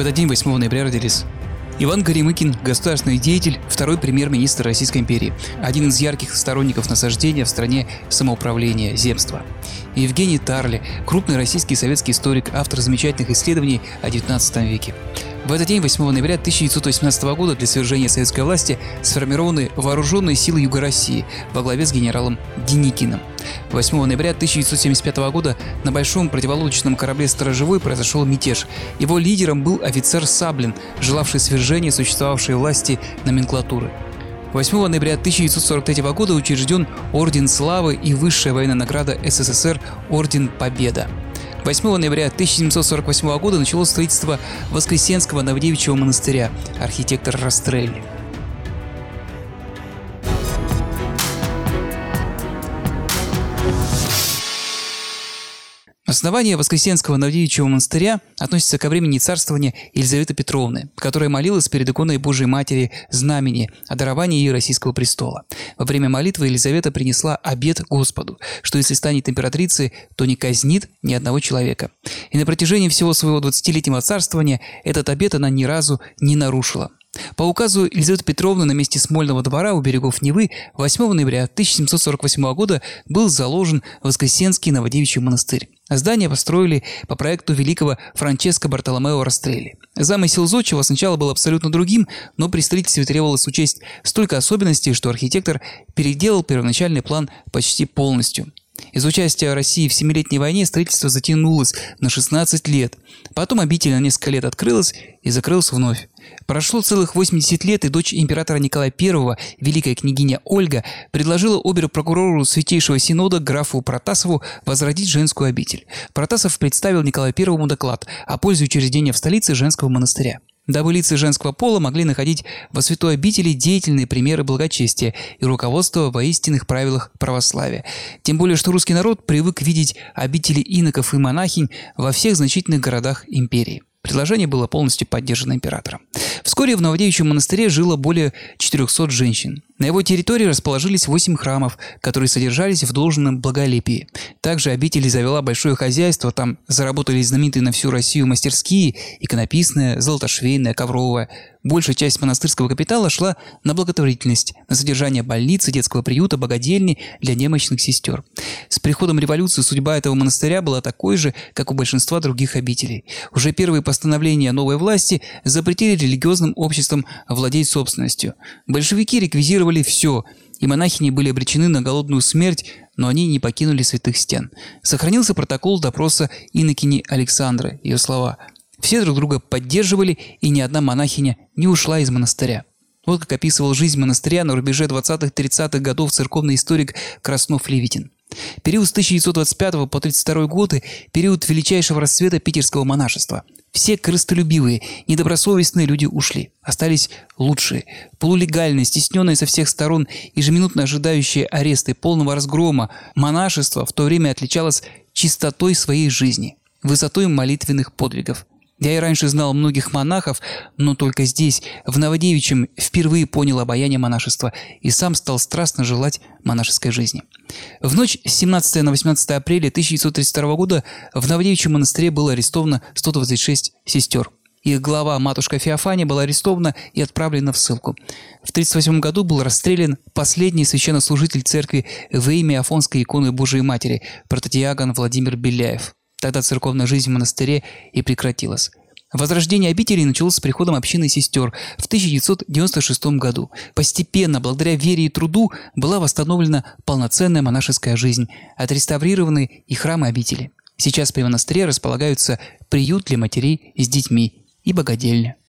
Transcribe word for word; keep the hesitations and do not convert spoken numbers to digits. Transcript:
этот день, восьмого ноября, родились Иван Горемыкин, государственный деятель, второй премьер-министр Российской империи, один из ярких сторонников насаждения в стране самоуправления, земства. Евгений Тарли, крупный российский и советский историк, автор замечательных исследований о девятнадцатом веке. В этот день, восьмого ноября тысяча девятьсот восемнадцатого года, для свержения советской власти сформированы вооруженные силы Юга России во главе с генералом Деникиным. восьмого ноября тысяча девятьсот семьдесят пятого года на большом противолодочном корабле «Сторожевой» произошел мятеж. Его лидером был офицер Саблин, желавший свержения существовавшей власти номенклатуры. восьмого ноября тысяча девятьсот сорок третьего года учрежден Орден Славы и высшая военная награда СССР Орден Победа. восьмого ноября тысяча семьсот сорок восьмого года началось строительство Воскресенского Новодевичьего монастыря, архитектор Растрелли. Основание Воскресенского Новодевичьего монастыря относится ко времени царствования Елизаветы Петровны, которая молилась перед иконой Божией Матери Знамени о даровании ей российского престола. Во время молитвы Елизавета принесла обет Господу, что если станет императрицей, то не казнит ни одного человека. И на протяжении всего своего двадцатилетнего царствования этот обет она ни разу не нарушила. По указу Елизаветы Петровны на месте Смольного двора у берегов Невы восьмого ноября тысяча семьсот сорок восьмого года был заложен Воскресенский Новодевичий монастырь. Здание построили по проекту великого Франческо Бартоломео Растрелли. Замысел зодчего сначала был абсолютно другим, но при строительстве требовалось учесть столько особенностей, что архитектор переделал первоначальный план почти полностью. Из-за участия России в Семилетней войне строительство затянулось на шестнадцать лет. Потом обитель на несколько лет открылась и закрылась вновь. Прошло целых восемьдесят лет, и дочь императора Николая Первого, великая княгиня Ольга, предложила обер-прокурору Святейшего Синода графу Протасову возродить женскую обитель. Протасов представил Николаю Первому доклад о пользе учреждения в столице женского монастыря, дабы лица женского пола могли находить во святой обители деятельные примеры благочестия и руководства во истинных правилах православия. Тем более, что русский народ привык видеть обители иноков и монахинь во всех значительных городах империи. Предложение было полностью поддержано императором. Вскоре в Новодевичьем монастыре жило более четырехсот женщин. На его территории расположились восемь храмов, которые содержались в должном благолепии. Также обитель завела большое хозяйство, там заработали знаменитые на всю Россию мастерские, иконописная, золотошвейная, ковровая. Большая часть монастырского капитала шла на благотворительность, на содержание больницы, детского приюта, богадельни для немощных сестер. С приходом революции судьба этого монастыря была такой же, как у большинства других обителей. Уже первые постановления новой власти запретили религиозным обществам владеть собственностью. Большевики реквизировали все, и монахини были обречены на голодную смерть, но они не покинули святых стен. Сохранился протокол допроса инокини Александры, ее слова: «Все друг друга поддерживали, и ни одна монахиня не ушла из монастыря». Вот как описывал жизнь монастыря на рубеже двадцатых-тридцатых годов церковный историк Краснов-Левитин. Период с тысяча девятьсот двадцать пятого по тридцать второй годы – период величайшего расцвета питерского монашества. Все корыстолюбивые, недобросовестные люди ушли. Остались лучшие, полулегальные, стесненные со всех сторон, ежеминутно ожидающие ареста и полного разгрома. Монашество в то время отличалось чистотой своей жизни, высотой молитвенных подвигов. Я и раньше знал многих монахов, но только здесь, в Новодевичьем, впервые понял обаяние монашества и сам стал страстно желать монашеской жизни. В ночь с семнадцатого на восемнадцатое апреля тысяча девятьсот тридцать второго года в Новодевичьем монастыре было арестовано сто двадцать шесть сестер. Их глава, матушка Феофания, была арестована и отправлена в ссылку. В тысяча девятьсот тридцать восьмом году был расстрелян последний священнослужитель церкви во имя Афонской иконы Божией Матери, протодиакон Владимир Беляев. Тогда церковная жизнь в монастыре и прекратилась. Возрождение обители началось с приходом общины сестер в тысяча девятьсот девяносто шестом году. Постепенно, благодаря вере и труду, была восстановлена полноценная монашеская жизнь, отреставрированы и храмы обители. Сейчас при монастыре располагаются приют для матерей с детьми и богадельня.